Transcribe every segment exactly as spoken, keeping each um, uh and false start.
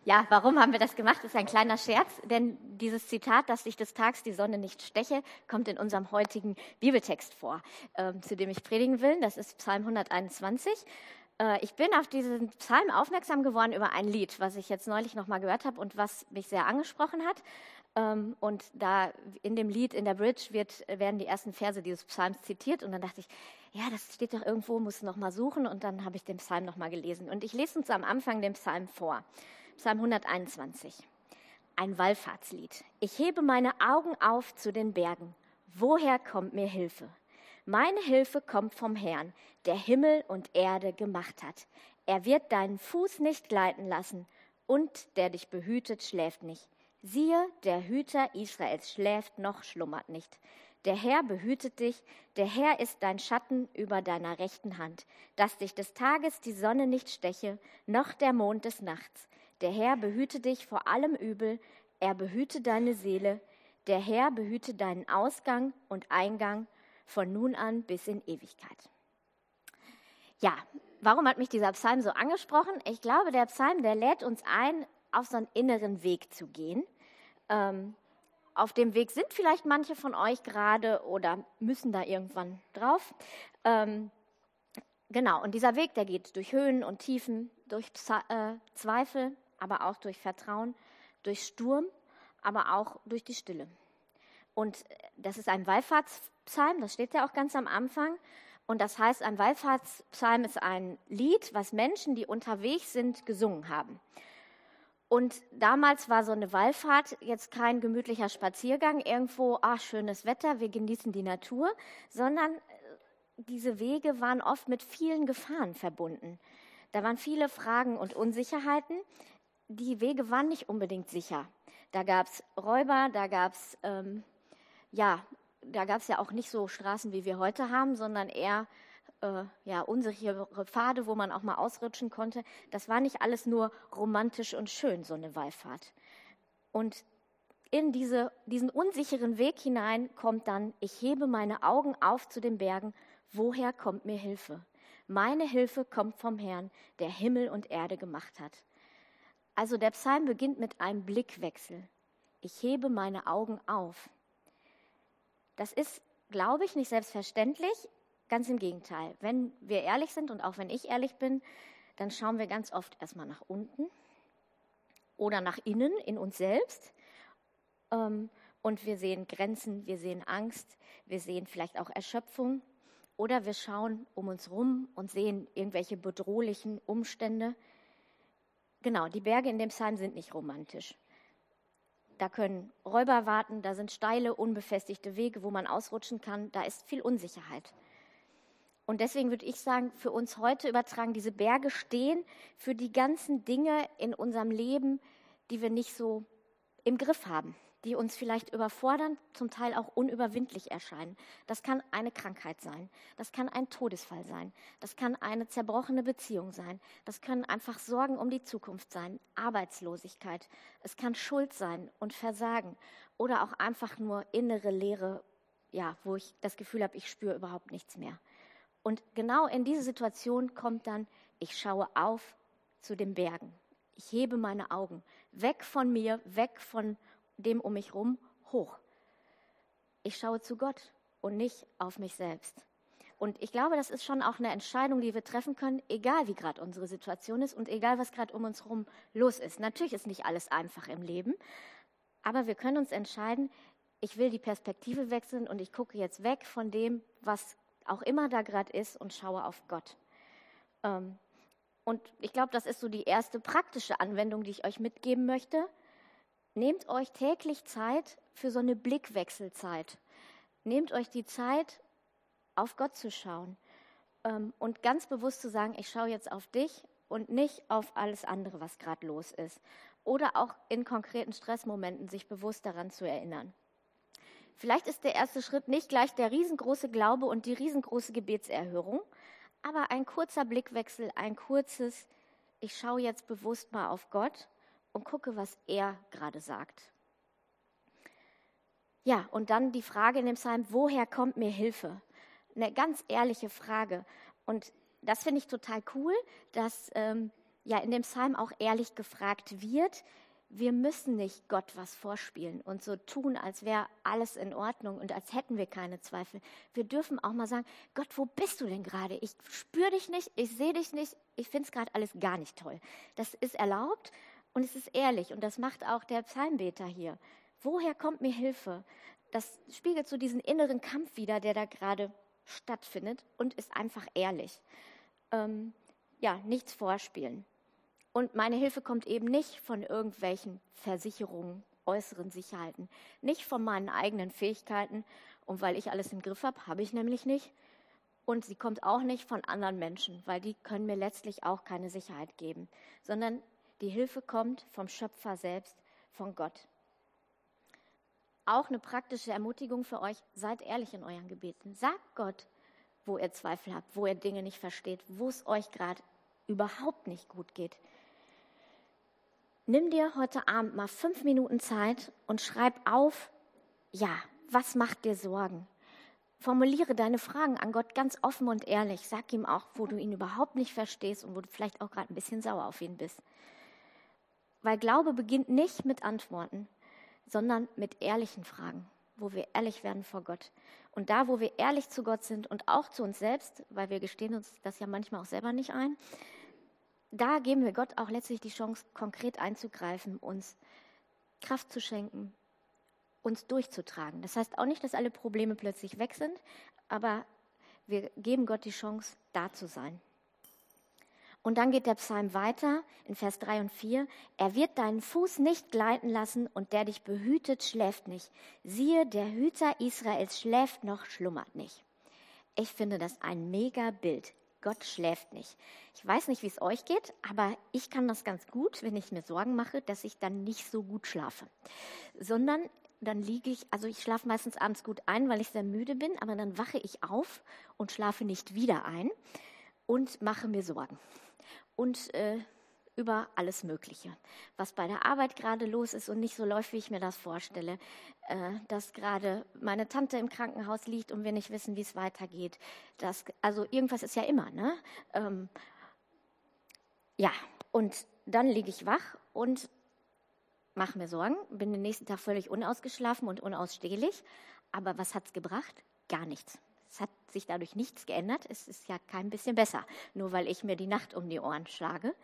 Ja, warum haben wir das gemacht? Das ist ein kleiner Scherz, denn dieses Zitat, dass ich des Tags die Sonne nicht steche, kommt in unserem heutigen Bibeltext vor, äh, zu dem ich predigen will. Das ist Psalm hunderteinundzwanzig. Äh, ich bin auf diesen Psalm aufmerksam geworden über ein Lied, was ich jetzt neulich noch mal gehört habe und was mich sehr angesprochen hat. Ähm, und da in dem Lied, in der Bridge, wird, werden die ersten Verse dieses Psalms zitiert. Und dann dachte ich, ja, das steht doch irgendwo, muss noch mal suchen. Und dann habe ich den Psalm noch mal gelesen. Und ich lese uns am Anfang den Psalm vor. Psalm hunderteinundzwanzig, ein Wallfahrtslied. Ich hebe meine Augen auf zu den Bergen. Woher kommt mir Hilfe? Meine Hilfe kommt vom Herrn, der Himmel und Erde gemacht hat. Er wird deinen Fuß nicht gleiten lassen und der dich behütet, schläft nicht. Siehe, der Hüter Israels schläft noch, schlummert nicht. Der Herr behütet dich, der Herr ist dein Schatten über deiner rechten Hand, dass dich des Tages die Sonne nicht steche, noch der Mond des Nachts. Der Herr behüte dich vor allem Übel, er behüte deine Seele, der Herr behüte deinen Ausgang und Eingang von nun an bis in Ewigkeit. Ja, warum hat mich dieser Psalm so angesprochen? Ich glaube, der Psalm, der lädt uns ein, auf so einen inneren Weg zu gehen. Ähm, auf dem Weg sind vielleicht manche von euch gerade oder müssen da irgendwann drauf. Ähm, genau, und dieser Weg, der geht durch Höhen und Tiefen, durch Psa- äh, Zweifel, aber auch durch Vertrauen, durch Sturm, aber auch durch die Stille. Und das ist ein Wallfahrtspsalm, das steht ja auch ganz am Anfang. Und das heißt, ein Wallfahrtspsalm ist ein Lied, was Menschen, die unterwegs sind, gesungen haben. Und damals war so eine Wallfahrt jetzt kein gemütlicher Spaziergang irgendwo, ach, schönes Wetter, wir genießen die Natur, sondern diese Wege waren oft mit vielen Gefahren verbunden. Da waren viele Fragen und Unsicherheiten. Die Wege waren nicht unbedingt sicher. Da gab es Räuber, da gab es ähm, ja, da gab es ja auch nicht so Straßen, wie wir heute haben, sondern eher äh, ja, unsichere Pfade, wo man auch mal ausrutschen konnte. Das war nicht alles nur romantisch und schön, so eine Wallfahrt. Und in diese, diesen unsicheren Weg hinein kommt dann, ich hebe meine Augen auf zu den Bergen, woher kommt mir Hilfe? Meine Hilfe kommt vom Herrn, der Himmel und Erde gemacht hat. Also der Psalm beginnt mit einem Blickwechsel. Ich hebe meine Augen auf. Das ist, glaube ich, nicht selbstverständlich, ganz im Gegenteil. Wenn wir ehrlich sind und auch wenn ich ehrlich bin, dann schauen wir ganz oft erstmal nach unten oder nach innen, in uns selbst. Und wir sehen Grenzen, wir sehen Angst, wir sehen vielleicht auch Erschöpfung oder wir schauen um uns rum und sehen irgendwelche bedrohlichen Umstände. Genau, die Berge in dem Psalm sind nicht romantisch. Da können Räuber warten, da sind steile, unbefestigte Wege, wo man ausrutschen kann. Da ist viel Unsicherheit. Und deswegen würde ich sagen, für uns heute übertragen, diese Berge stehen für die ganzen Dinge in unserem Leben, die wir nicht so im Griff haben, die uns vielleicht überfordern, zum Teil auch unüberwindlich erscheinen. Das kann eine Krankheit sein, das kann ein Todesfall sein, das kann eine zerbrochene Beziehung sein, das können einfach Sorgen um die Zukunft sein, Arbeitslosigkeit, es kann Schuld sein und Versagen oder auch einfach nur innere Leere, ja, wo ich das Gefühl habe, ich spüre überhaupt nichts mehr. Und genau in diese Situation kommt dann, ich schaue auf zu den Bergen. Ich hebe meine Augen weg von mir, weg von dem um mich rum, hoch. Ich schaue zu Gott und nicht auf mich selbst. Und ich glaube, das ist schon auch eine Entscheidung, die wir treffen können, egal wie gerade unsere Situation ist und egal, was gerade um uns herum los ist. Natürlich ist nicht alles einfach im Leben, aber wir können uns entscheiden, ich will die Perspektive wechseln und ich gucke jetzt weg von dem, was auch immer da gerade ist und schaue auf Gott. Ähm, und ich glaube, das ist so die erste praktische Anwendung, die ich euch mitgeben möchte. Nehmt euch täglich Zeit für so eine Blickwechselzeit. Nehmt euch die Zeit, auf Gott zu schauen ähm, und ganz bewusst zu sagen, ich schaue jetzt auf dich und nicht auf alles andere, was gerade los ist. Oder auch in konkreten Stressmomenten sich bewusst daran zu erinnern. Vielleicht ist der erste Schritt nicht gleich der riesengroße Glaube und die riesengroße Gebetserhörung, aber ein kurzer Blickwechsel, ein kurzes, ich schaue jetzt bewusst mal auf Gott und gucke, was er gerade sagt. Ja, und dann die Frage in dem Psalm, woher kommt mir Hilfe? Eine ganz ehrliche Frage. Und das finde ich total cool, dass ähm, ja in dem Psalm auch ehrlich gefragt wird, wir müssen nicht Gott was vorspielen und so tun, als wäre alles in Ordnung und als hätten wir keine Zweifel. Wir dürfen auch mal sagen, Gott, wo bist du denn gerade? Ich spüre dich nicht, ich sehe dich nicht, ich finde es gerade alles gar nicht toll. Das ist erlaubt und es ist ehrlich und das macht auch der Psalmbeter hier. Woher kommt mir Hilfe? Das spiegelt so diesen inneren Kampf wider, der da gerade stattfindet und ist einfach ehrlich. Ähm, ja, nichts vorspielen. Und meine Hilfe kommt eben nicht von irgendwelchen Versicherungen, äußeren Sicherheiten, nicht von meinen eigenen Fähigkeiten. Und weil ich alles im Griff habe, habe ich nämlich nicht. Und sie kommt auch nicht von anderen Menschen, weil die können mir letztlich auch keine Sicherheit geben. Sondern die Hilfe kommt vom Schöpfer selbst, von Gott. Auch eine praktische Ermutigung für euch, seid ehrlich in euren Gebeten. Sagt Gott, wo ihr Zweifel habt, wo ihr Dinge nicht versteht, wo es euch gerade überhaupt nicht gut geht. Nimm dir heute Abend mal fünf Minuten Zeit und schreib auf, ja, was macht dir Sorgen? Formuliere deine Fragen an Gott ganz offen und ehrlich. Sag ihm auch, wo du ihn überhaupt nicht verstehst und wo du vielleicht auch gerade ein bisschen sauer auf ihn bist. Weil Glaube beginnt nicht mit Antworten, sondern mit ehrlichen Fragen, wo wir ehrlich werden vor Gott. Und da, wo wir ehrlich zu Gott sind und auch zu uns selbst, weil wir gestehen uns das ja manchmal auch selber nicht ein, da geben wir Gott auch letztlich die Chance, konkret einzugreifen, uns Kraft zu schenken, uns durchzutragen. Das heißt auch nicht, dass alle Probleme plötzlich weg sind, aber wir geben Gott die Chance, da zu sein. Und dann geht der Psalm weiter in Vers drei und vier. Er wird deinen Fuß nicht gleiten lassen und der dich behütet, schläft nicht. Siehe, der Hüter Israels schläft noch, schlummert nicht. Ich finde das ein mega Bild. Gott schläft nicht. Ich weiß nicht, wie es euch geht, aber ich kann das ganz gut, wenn ich mir Sorgen mache, dass ich dann nicht so gut schlafe. Sondern dann liege ich, also ich schlafe meistens abends gut ein, weil ich sehr müde bin, aber dann wache ich auf und schlafe nicht wieder ein und mache mir Sorgen. Und äh, über alles Mögliche, was bei der Arbeit gerade los ist und nicht so läuft, wie ich mir das vorstelle. Äh, dass gerade meine Tante im Krankenhaus liegt und wir nicht wissen, wie es weitergeht. Das, also irgendwas ist ja immer, ne? Ähm, ja, und dann liege ich wach und mache mir Sorgen, bin den nächsten Tag völlig unausgeschlafen und unausstehlich. Aber was hat's gebracht? Gar nichts. Es hat sich dadurch nichts geändert. Es ist ja kein bisschen besser, nur weil ich mir die Nacht um die Ohren schlage.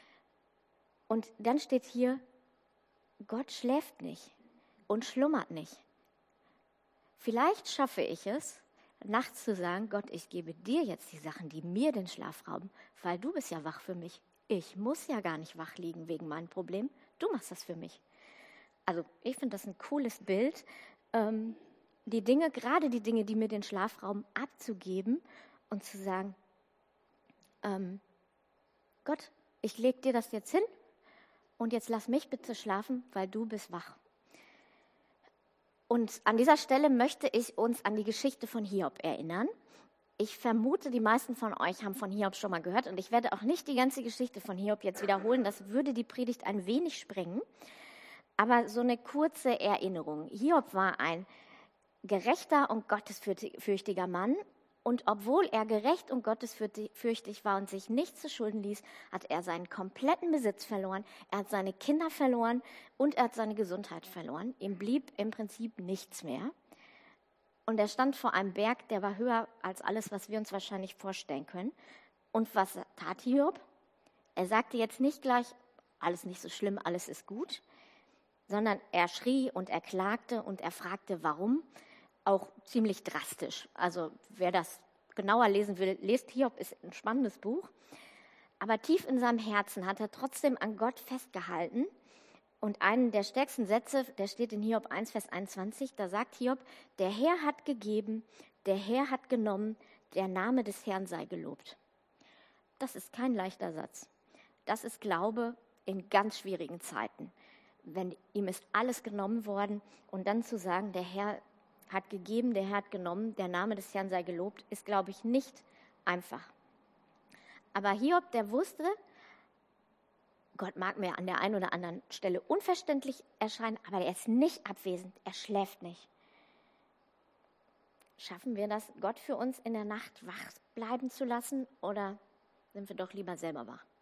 Und dann steht hier, Gott schläft nicht und schlummert nicht. Vielleicht schaffe ich es, nachts zu sagen, Gott, ich gebe dir jetzt die Sachen, die mir den Schlaf rauben, weil du bist ja wach für mich. Ich muss ja gar nicht wach liegen wegen meinem Problem. Du machst das für mich. Also ich finde das ein cooles Bild, ähm, die Dinge, gerade die Dinge, die mir den Schlaf rauben, abzugeben und zu sagen, ähm, Gott, ich lege dir das jetzt hin. Und jetzt lass mich bitte schlafen, weil du bist wach. Und an dieser Stelle möchte ich uns an die Geschichte von Hiob erinnern. Ich vermute, die meisten von euch haben von Hiob schon mal gehört und ich werde auch nicht die ganze Geschichte von Hiob jetzt wiederholen. Das würde die Predigt ein wenig sprengen. Aber so eine kurze Erinnerung. Hiob war ein gerechter und gottesfürchtiger Mann. Und obwohl er gerecht und gottesfürchtig war und sich nicht zu Schulden ließ, hat er seinen kompletten Besitz verloren, er hat seine Kinder verloren und er hat seine Gesundheit verloren. Ihm blieb im Prinzip nichts mehr. Und er stand vor einem Berg, der war höher als alles, was wir uns wahrscheinlich vorstellen können. Und was tat Hiob? Er sagte jetzt nicht gleich, alles nicht so schlimm, alles ist gut, sondern er schrie und er klagte und er fragte, warum. Auch ziemlich drastisch. Also wer das genauer lesen will, lest Hiob, ist ein spannendes Buch. Aber tief in seinem Herzen hat er trotzdem an Gott festgehalten. Und einen der stärksten Sätze, der steht in Hiob eins, Vers einundzwanzig, da sagt Hiob, der Herr hat gegeben, der Herr hat genommen, der Name des Herrn sei gelobt. Das ist kein leichter Satz. Das ist Glaube in ganz schwierigen Zeiten. Wenn ihm ist alles genommen worden und dann zu sagen, der Herr hat gegeben, der Herr hat genommen, der Name des Herrn sei gelobt, ist, glaube ich, nicht einfach. Aber Hiob, der wusste, Gott mag mir an der einen oder anderen Stelle unverständlich erscheinen, aber er ist nicht abwesend, er schläft nicht. Schaffen wir das, Gott für uns in der Nacht wach bleiben zu lassen oder sind wir doch lieber selber wach?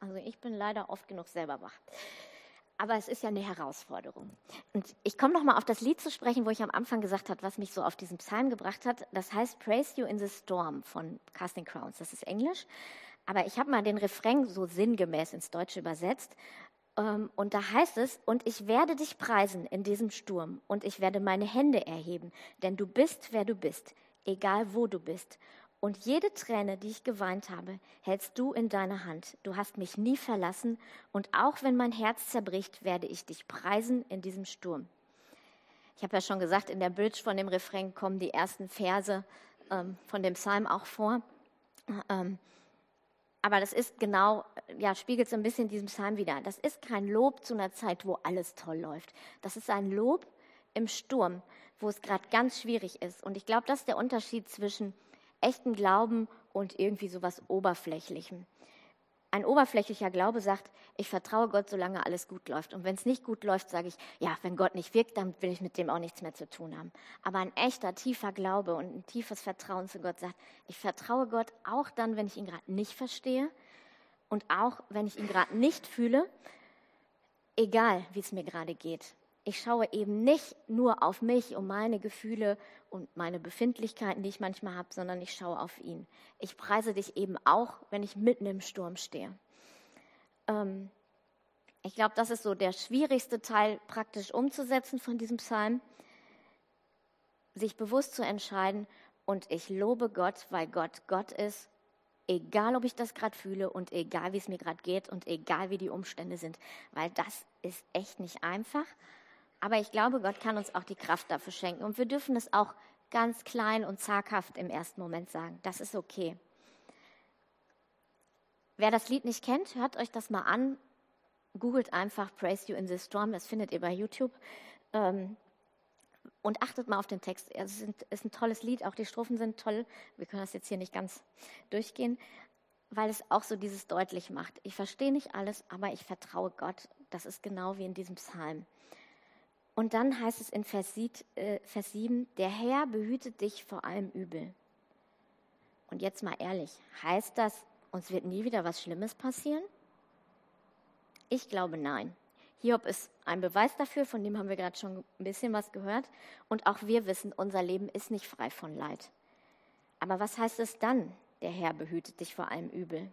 Also ich bin leider oft genug selber wach. Aber es ist ja eine Herausforderung. Und ich komme noch mal auf das Lied zu sprechen, wo ich am Anfang gesagt habe, was mich so auf diesen Psalm gebracht hat. Das heißt Praise You in the Storm von Casting Crowns. Das ist Englisch. Aber ich habe mal den Refrain so sinngemäß ins Deutsche übersetzt. Und da heißt es, und ich werde dich preisen in diesem Sturm und ich werde meine Hände erheben, denn du bist, wer du bist, egal wo du bist. Und jede Träne, die ich geweint habe, hältst du in deiner Hand. Du hast mich nie verlassen und auch wenn mein Herz zerbricht, werde ich dich preisen in diesem Sturm. Ich habe ja schon gesagt, in der Bridge von dem Refrain kommen die ersten Verse ähm, von dem Psalm auch vor. Ähm, aber das ist genau, ja, spiegelt so ein bisschen diesen Psalm wider. Das ist kein Lob zu einer Zeit, wo alles toll läuft. Das ist ein Lob im Sturm, wo es gerade ganz schwierig ist. Und ich glaube, das ist der Unterschied zwischen echten Glauben und irgendwie sowas Oberflächlichem. Ein oberflächlicher Glaube sagt, ich vertraue Gott, solange alles gut läuft. Und wenn es nicht gut läuft, sage ich, ja, wenn Gott nicht wirkt, dann will ich mit dem auch nichts mehr zu tun haben. Aber ein echter, tiefer Glaube und ein tiefes Vertrauen zu Gott sagt, ich vertraue Gott auch dann, wenn ich ihn gerade nicht verstehe und auch, wenn ich ihn gerade nicht fühle, egal, wie es mir gerade geht. Ich schaue eben nicht nur auf mich und meine Gefühle und meine Befindlichkeiten, die ich manchmal habe, sondern ich schaue auf ihn. Ich preise dich eben auch, wenn ich mitten im Sturm stehe. Ähm, ich glaube, das ist so der schwierigste Teil praktisch umzusetzen von diesem Psalm, sich bewusst zu entscheiden und ich lobe Gott, weil Gott Gott ist, egal ob ich das gerade fühle und egal wie es mir gerade geht und egal wie die Umstände sind, weil das ist echt nicht einfach. Aber ich glaube, Gott kann uns auch die Kraft dafür schenken. Und wir dürfen es auch ganz klein und zaghaft im ersten Moment sagen. Das ist okay. Wer das Lied nicht kennt, hört euch das mal an. Googelt einfach Praise You in the Storm. Das findet ihr bei YouTube. Und achtet mal auf den Text. Es ist ein tolles Lied. Auch die Strophen sind toll. Wir können das jetzt hier nicht ganz durchgehen, weil es auch so dieses deutlich macht. Ich verstehe nicht alles, aber ich vertraue Gott. Das ist genau wie in diesem Psalm. Und dann heißt es in Vers sieben, der Herr behütet dich vor allem Übel. Und jetzt mal ehrlich, heißt das, uns wird nie wieder was Schlimmes passieren? Ich glaube, nein. Hiob ist ein Beweis dafür, von dem haben wir gerade schon ein bisschen was gehört. Und auch wir wissen, unser Leben ist nicht frei von Leid. Aber was heißt es dann, der Herr behütet dich vor allem Übel?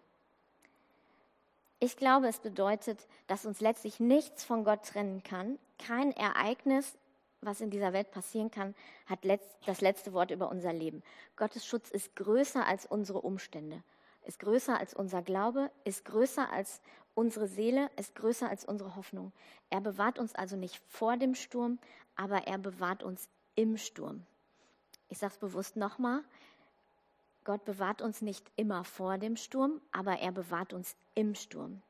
Ich glaube, es bedeutet, dass uns letztlich nichts von Gott trennen kann. Kein Ereignis, was in dieser Welt passieren kann, hat das letzte Wort über unser Leben. Gottes Schutz ist größer als unsere Umstände, ist größer als unser Glaube, ist größer als unsere Seele, ist größer als unsere Hoffnung. Er bewahrt uns also nicht vor dem Sturm, aber er bewahrt uns im Sturm. Ich sage es bewusst nochmal, Gott bewahrt uns nicht immer vor dem Sturm, aber er bewahrt uns im Sturm.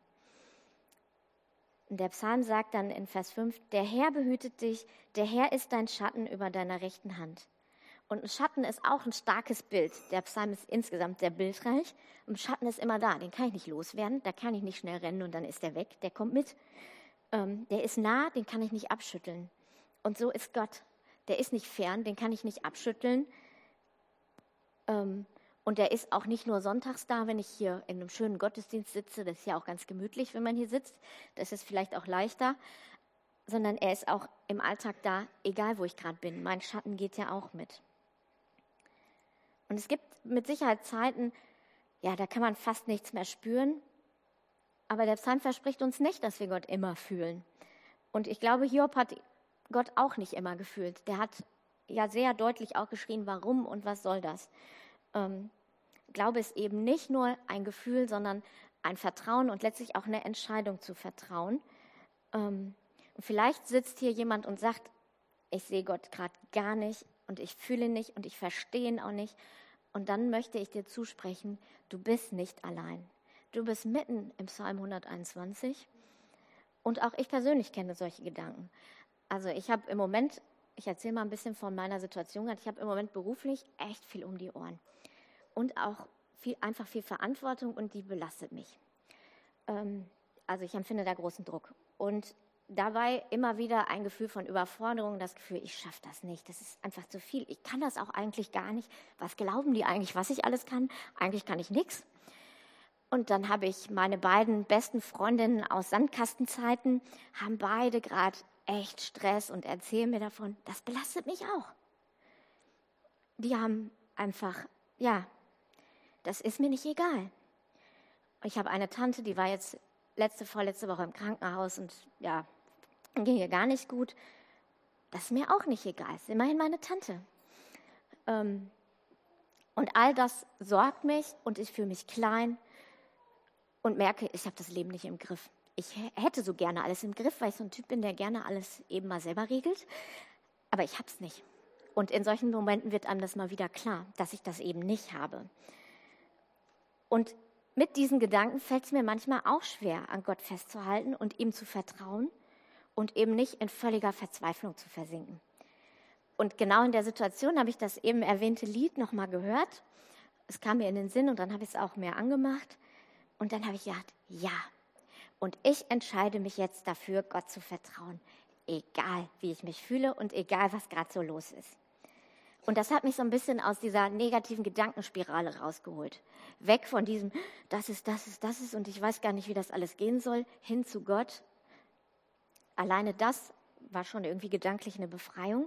Und der Psalm sagt dann in Vers fünf, der Herr behütet dich, der Herr ist dein Schatten über deiner rechten Hand. Und ein Schatten ist auch ein starkes Bild. Der Psalm ist insgesamt sehr bildreich. Und Schatten ist immer da, den kann ich nicht loswerden, da kann ich nicht schnell rennen und dann ist der weg, der kommt mit. Ähm, der ist nah, den kann ich nicht abschütteln. Und so ist Gott. Der ist nicht fern, den kann ich nicht abschütteln. Ähm, Und der ist auch nicht nur sonntags da, wenn ich hier in einem schönen Gottesdienst sitze. Das ist ja auch ganz gemütlich, wenn man hier sitzt. Das ist vielleicht auch leichter. Sondern er ist auch im Alltag da, egal wo ich gerade bin. Mein Schatten geht ja auch mit. Und es gibt mit Sicherheit Zeiten, ja, da kann man fast nichts mehr spüren. Aber der Psalm verspricht uns nicht, dass wir Gott immer fühlen. Und ich glaube, Hiob hat Gott auch nicht immer gefühlt. Der hat ja sehr deutlich auch geschrien, warum und was soll das? Ähm, Glaube ist eben nicht nur ein Gefühl, sondern ein Vertrauen und letztlich auch eine Entscheidung zu vertrauen. Ähm, und vielleicht sitzt hier jemand und sagt, ich sehe Gott gerade gar nicht und ich fühle ihn nicht und ich verstehe ihn auch nicht. Und dann möchte ich dir zusprechen, du bist nicht allein. Du bist mitten im Psalm hunderteinundzwanzig und auch ich persönlich kenne solche Gedanken. Also ich habe im Moment, ich erzähle mal ein bisschen von meiner Situation, ich habe im Moment beruflich echt viel um die Ohren. Und auch viel, einfach viel Verantwortung und die belastet mich. Ähm, also ich empfinde da großen Druck. Und dabei immer wieder ein Gefühl von Überforderung, das Gefühl, ich schaffe das nicht, das ist einfach zu viel. Ich kann das auch eigentlich gar nicht. Was glauben die eigentlich, was ich alles kann? Eigentlich kann ich nichts. Und dann habe ich meine beiden besten Freundinnen aus Sandkastenzeiten, haben beide gerade echt Stress und erzählen mir davon, das belastet mich auch. Die haben einfach, ja, das ist mir nicht egal. Ich habe eine Tante, die war jetzt letzte, vorletzte Woche im Krankenhaus und ja, ging ihr gar nicht gut. Das ist mir auch nicht egal, ist immerhin meine Tante. Ähm, und all das sorgt mich und ich fühle mich klein und merke, ich habe das Leben nicht im Griff. Ich hätte so gerne alles im Griff, weil ich so ein Typ bin, der gerne alles eben mal selber regelt. Aber ich habe es nicht. Und in solchen Momenten wird einem das mal wieder klar, dass ich das eben nicht habe. Und mit diesen Gedanken fällt es mir manchmal auch schwer, an Gott festzuhalten und ihm zu vertrauen und eben nicht in völliger Verzweiflung zu versinken. Und genau in der Situation habe ich das eben erwähnte Lied nochmal gehört. Es kam mir in den Sinn und dann habe ich es auch mehr angemacht. Und dann habe ich gedacht, ja, und ich entscheide mich jetzt dafür, Gott zu vertrauen, egal wie ich mich fühle und egal was gerade so los ist. Und das hat mich so ein bisschen aus dieser negativen Gedankenspirale rausgeholt. Weg von diesem, das ist, das ist, das ist und ich weiß gar nicht, wie das alles gehen soll, hin zu Gott. Alleine das war schon irgendwie gedanklich eine Befreiung.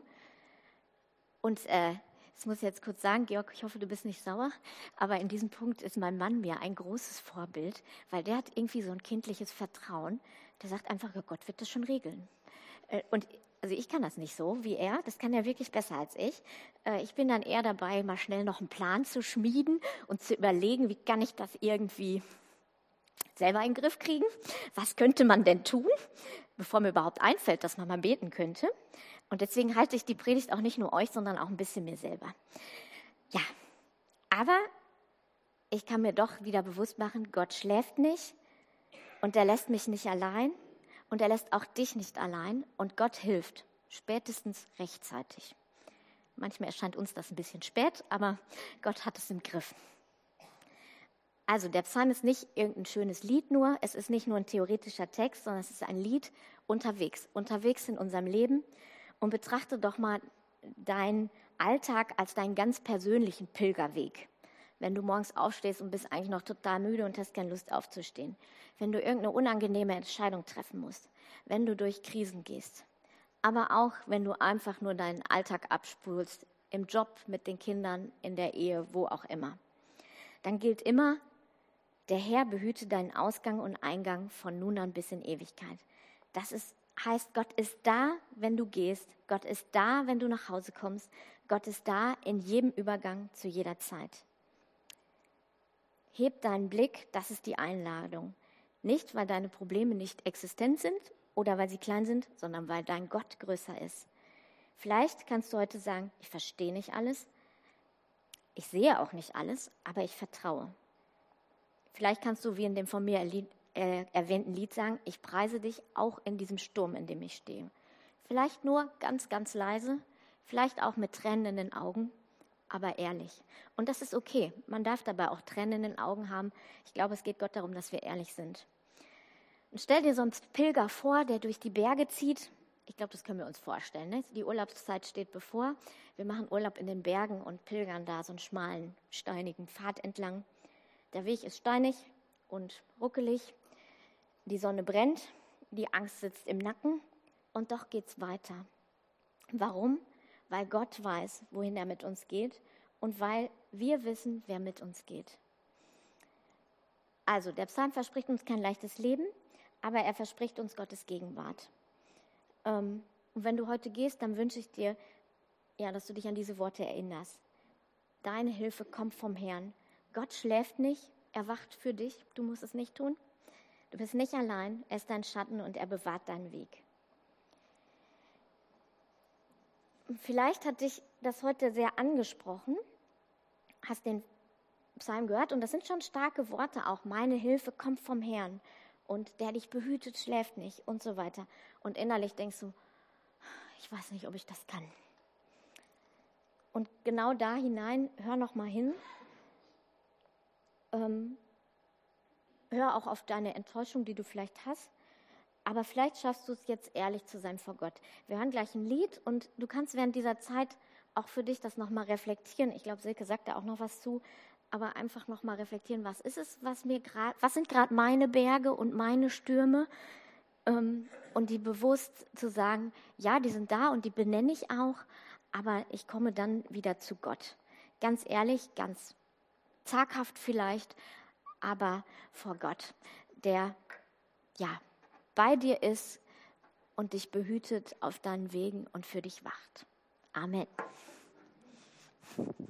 Und äh, das muss ich jetzt kurz sagen, Georg, ich hoffe, du bist nicht sauer, aber in diesem Punkt ist mein Mann mir ein großes Vorbild, weil der hat irgendwie so ein kindliches Vertrauen. Der sagt einfach, ja, Gott wird das schon regeln. Und also ich kann das nicht so wie er, das kann er wirklich besser als ich. Ich bin dann eher dabei, mal schnell noch einen Plan zu schmieden und zu überlegen, wie kann ich das irgendwie selber in den Griff kriegen? Was könnte man denn tun, bevor mir überhaupt einfällt, dass man mal beten könnte? Und deswegen halte ich die Predigt auch nicht nur euch, sondern auch ein bisschen mir selber. Ja, aber ich kann mir doch wieder bewusst machen, Gott schläft nicht und er lässt mich nicht allein und er lässt auch dich nicht allein und Gott hilft, spätestens rechtzeitig. Manchmal erscheint uns das ein bisschen spät, aber Gott hat es im Griff. Also der Psalm ist nicht irgendein schönes Lied nur, es ist nicht nur ein theoretischer Text, sondern es ist ein Lied unterwegs, unterwegs in unserem Leben. Und betrachte doch mal deinen Alltag als deinen ganz persönlichen Pilgerweg. Wenn du morgens aufstehst und bist eigentlich noch total müde und hast keine Lust aufzustehen. Wenn du irgendeine unangenehme Entscheidung treffen musst. Wenn du durch Krisen gehst. Aber auch, wenn du einfach nur deinen Alltag abspulst, im Job, mit den Kindern, in der Ehe, wo auch immer. Dann gilt immer, der Herr behüte deinen Ausgang und Eingang von nun an bis in Ewigkeit. Das ist heißt, Gott ist da, wenn du gehst. Gott ist da, wenn du nach Hause kommst. Gott ist da in jedem Übergang zu jeder Zeit. Heb deinen Blick, das ist die Einladung. Nicht, weil deine Probleme nicht existent sind oder weil sie klein sind, sondern weil dein Gott größer ist. Vielleicht kannst du heute sagen, ich verstehe nicht alles, ich sehe auch nicht alles, aber ich vertraue. Vielleicht kannst du, wie in dem von mir Äh, erwähnten Lied sagen, ich preise dich auch in diesem Sturm, in dem ich stehe. Vielleicht nur ganz, ganz leise, vielleicht auch mit Tränen in den Augen, aber ehrlich. Und das ist okay. Man darf dabei auch Tränen in den Augen haben. Ich glaube, es geht Gott darum, dass wir ehrlich sind. Und stell dir so einen Pilger vor, der durch die Berge zieht. Ich glaube, das können wir uns vorstellen. Ne? Die Urlaubszeit steht bevor. Wir machen Urlaub in den Bergen und pilgern da so einen schmalen, steinigen Pfad entlang. Der Weg ist steinig und ruckelig. Die Sonne brennt, die Angst sitzt im Nacken und doch geht's weiter. Warum? Weil Gott weiß, wohin er mit uns geht und weil wir wissen, wer mit uns geht. Also, der Psalm verspricht uns kein leichtes Leben, aber er verspricht uns Gottes Gegenwart. Ähm, und wenn du heute gehst, dann wünsche ich dir, ja, dass du dich an diese Worte erinnerst. Deine Hilfe kommt vom Herrn. Gott schläft nicht, er wacht für dich, du musst es nicht tun. Du bist nicht allein, er ist dein Schatten und er bewahrt deinen Weg. Vielleicht hat dich das heute sehr angesprochen, hast den Psalm gehört und das sind schon starke Worte auch. Meine Hilfe kommt vom Herrn und der dich behütet, schläft nicht und so weiter. Und innerlich denkst du, ich weiß nicht, ob ich das kann. Und genau da hinein, hör noch mal hin. Ähm, Hör auch auf deine Enttäuschung, die du vielleicht hast. Aber vielleicht schaffst du es jetzt, ehrlich zu sein vor Gott. Wir hören gleich ein Lied und du kannst während dieser Zeit auch für dich das nochmal reflektieren. Ich glaube, Silke sagt da auch noch was zu. aber einfach nochmal reflektieren, was ist es, was mir gerade, was sind gerade meine Berge und meine Stürme, ähm, und die bewusst zu sagen, ja, die sind da und die benenne ich auch, aber ich komme dann wieder zu Gott. Ganz ehrlich, ganz zaghaft vielleicht, aber vor Gott, der ja bei dir ist und dich behütet auf deinen Wegen und für dich wacht. Amen.